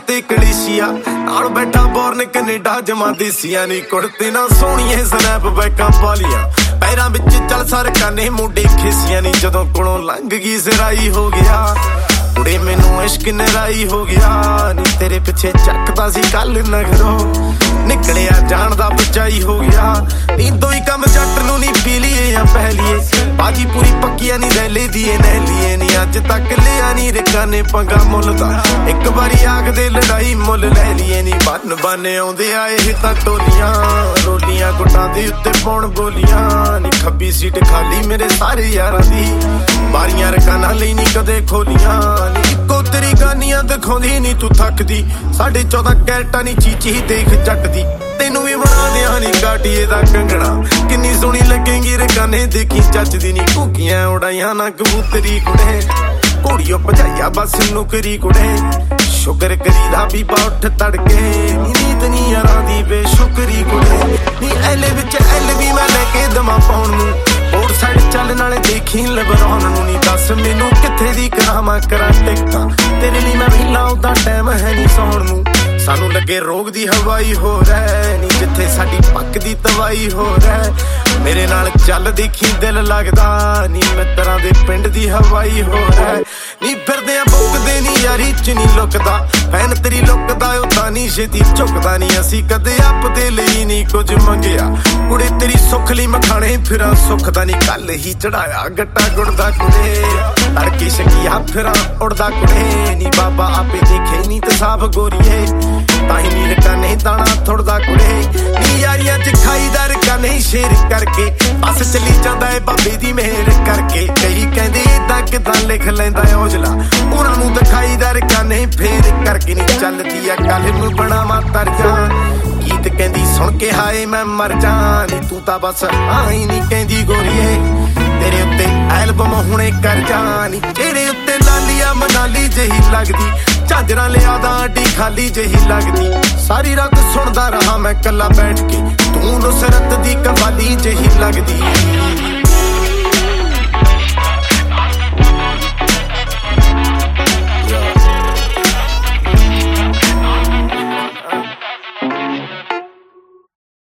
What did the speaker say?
ते कलेशिया नाल बैठा बोर्न कनेडा जमा देसिया नी कुड़ते ना सोहणिए स्नैप बैकां पालियां पैरां विच चल सरकाने मुंडे खिसिया नी जदों कोलों लंघ गई सिराई हो गया कुड़े मैनू इश्क नराई हो गया नी तेरे पिछे चकदा सी कल नगरों निकलिया जान दा बचाई हो गया नी दोई कम जट नू नी पी लीए या पह लीए बाजी पूरी पक्किया नी रैले दिए नह लीए नी अज तक लिया नी रिकाने पंगा मुल दा एक बारी आग दे लड़ाई मुल लै लीए नी बन बन आउंदे आए तां टोलियां रोलियां गुटां दे उत्ते पौण बोलियां नी खब्बी सीट खाली मेरे सारे यारां दी बारियां रकाना लई नी कदे खोलियां नी इक्को तेरी गानियां दिखाउंदी नी तू थकदी 14.5 कैरेटां नी चीची देख जट दी तेनू भी बना दिया नी काटिए दा कंगना किन्नी सोहनी लगेगी रकाने देखी चजदी नी घूकियां उड़ाइयां ना कबूतरी कुड़े घोड़ियों भजाइया बस नुकरी कुड़े शुकर करीदा भी उठ तड़के नींद नी यारां दी बेशुकरी कुड़े नी एले विच एल भी मैं लेके दमा पाउण नू और साइड चल नाले देखी लबरौन नू नी दस मैनू किथे दी करावां करा टिक्का तेरे लिए मैं मिला उदा टाइम है नी सौण नू सानू लगे रोग दी हवाई हो रहा नी जिथे साडी पक दी तवाई हो रहा मेरे नाल चल देखी दिल लगदा नी मित्रां दे पिंड दी हवाई हो रहा नी फिरदे बुकदे नी यारी च नी लुकदा भैन तेरी लुकदा उदा नी छेती झुकदा नी असी कदे आपदे लई नी कुछ मंगिया कुड़े तेरी सुख लई मखाणे फिरां सुख दा नी कल ही चढ़ाया गट्टा गुड़दा कुड़े तड़के शकिया फिरां उड़दा कुड़े नी बाबा आपे देखे नी ते साफ गोरीए ताही नी रका नहीं दाना थोड़दा कुड़े नी यारियां च खाईदा रका नहीं शेर करके बस चली जांदा है बाबे दी मेहर करके कई कहंदे इदां किदां लिख लैंदा है औजला उहनां नूं दिखाईदा रका नहीं फेर करके नी चलदी आ गल नूं बनावां तरजा गीत कहंदी सुन के हाए मैं मर जा नी तू तां बस आई नी कहंदी गोरीए तेरे उत्ते एल्बम हुणे कर जा नी तेरे उत्ते लालिया मनाली जही लगदी झांजरा लिया दा अड्डी खाली जही लगदी सारी रात सुनदा रहा मैं कला बैठ के तू नुसरत दी कवाली जही लगदी।